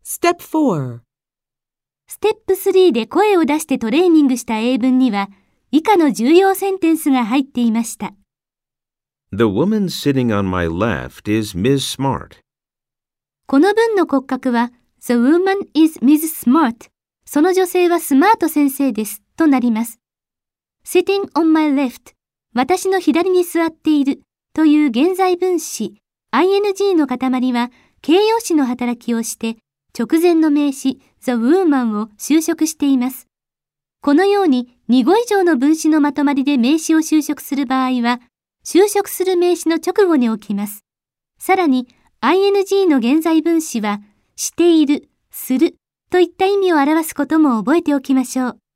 Step 4. ステップ3で声を出してトレーニングした英文には、以下の重要センテンスが入っていました。 The woman sitting on my left is Ms. Smart. この文の骨格は、The woman is Ms. Smart. その女性はスマート先生です。となります。Sitting on my left. 私の左に座っている。という現在分詞、ing の塊は形容詞の働きをして、直前の名詞、The woman を修飾しています。このように2語以上の分詞のまとまりで名詞を修飾する場合は、修飾する名詞の直後に置きます。さらに、ing の現在分詞は、している、するといった意味を表すことも覚えておきましょう。